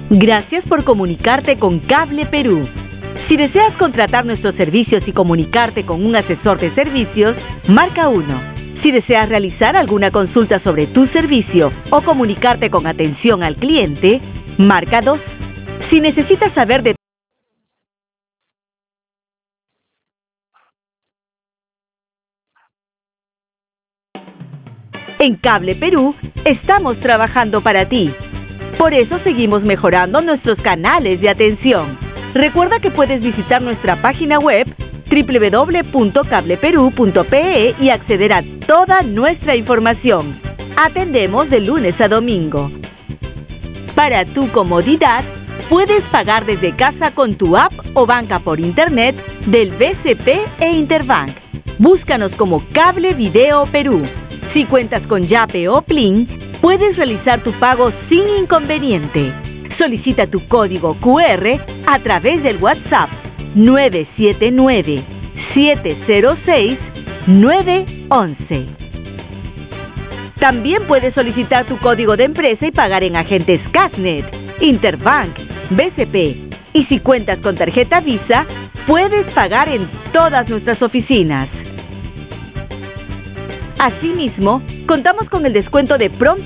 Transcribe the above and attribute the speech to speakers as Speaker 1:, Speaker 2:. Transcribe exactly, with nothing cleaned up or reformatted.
Speaker 1: Gracias por comunicarte con Cable Perú. Si deseas contratar nuestros servicios y comunicarte con un asesor de servicios, marca uno. Si deseas realizar alguna consulta sobre tu servicio o comunicarte con atención al cliente, marca dos. Si necesitas saber de En Cable Perú estamos trabajando para ti. Por eso seguimos mejorando nuestros canales de atención. Recuerda que puedes visitar nuestra página web doble u doble u doble u punto cable perú punto pe e y acceder a toda nuestra información. Atendemos de lunes a domingo. Para tu comodidad, puedes pagar desde casa con tu app o banca por internet del B C P e Interbank. Búscanos como Cable Video Perú. Si cuentas con Yape o Plin, puedes realizar tu pago sin inconveniente. Solicita tu código cu erre a través del WhatsApp nueve siete nueve, siete cero seis, nueve uno uno. También puedes solicitar tu código de empresa y pagar en agentes Casnet, Interbank, B C P. Y si cuentas con tarjeta Visa, puedes pagar en todas nuestras oficinas. Asimismo, contamos con el descuento de pronto